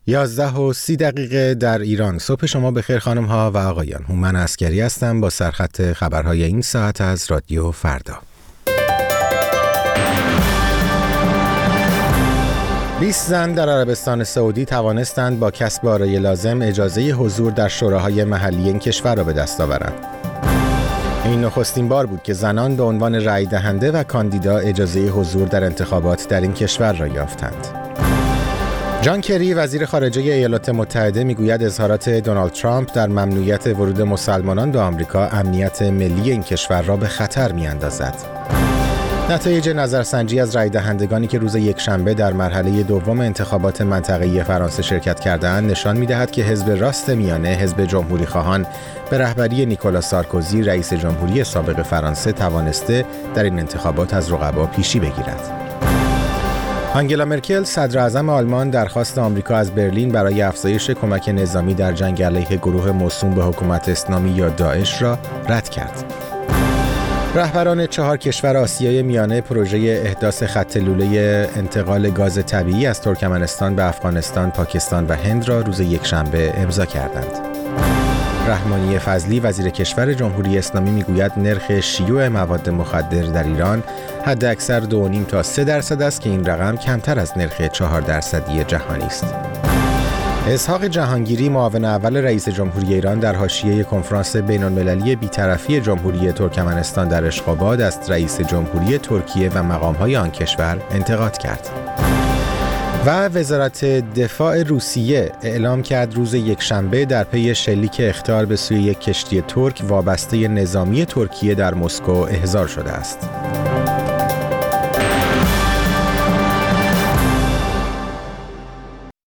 11:30 در ایران. صبح شما بخیر خانم ها و آقایان. هومن عسکری هستم با سرخط خبرهای این ساعت از رادیو فردا. 20 زن در عربستان سعودی توانستند با کسب آرای لازم اجازه حضور در شوراهای محلی این کشور را به دست آورند. این نخستین بار بود که زنان به عنوان رأی دهنده و کاندیدا اجازه حضور در انتخابات در این کشور را یافتند. جان کری وزیر خارجه ایالات متحده میگوید اظهارات دونالد ترامپ در ممنوعیت ورود مسلمانان به آمریکا امنیت ملی این کشور را به خطر می‌اندازد. نتایج نظرسنجی از رای دهندگانی که روز یکشنبه در مرحله دوم انتخابات منطقه‌ای فرانسه شرکت کردند نشان می‌دهد که حزب راست میانه، حزب جمهوری خواهان به رهبری نیکولا سارکوزی رئیس جمهوری سابق فرانسه توانسته در این انتخابات از رقبا پیشی بگیرد. آنگلا مرکل صدر اعظم آلمان درخواست آمریکا از برلین برای افزایش کمک نظامی در جنگ علیه گروه موسوم به حکومت اسلامی یا داعش را رد کرد. رهبران 4 کشور آسیای میانه پروژه احداث خط لوله انتقال گاز طبیعی از ترکمنستان به افغانستان، پاکستان و هند را روز یکشنبه امضا کردند. رحمانی فضلی وزیر کشور جمهوری اسلامی میگوید نرخ شیوع مواد مخدر در ایران حداکثر 2.5 تا 3% است که این رقم کمتر از نرخ 4% جهانی است. اسحاق جهانگیری معاون اول رئیس جمهوری ایران در حاشیه کنفرانس بین‌المللی بی‌طرفی جمهوری ترکمنستان در اشخاباد از رئیس جمهوری ترکیه و مقام‌های آن کشور انتقاد کرد. و وزارت دفاع روسیه اعلام کرد روز یکشنبه در پی شلیک اخطار به سوی یک کشتی ترک وابسته نظامی ترکیه در مسکو احضار شده است.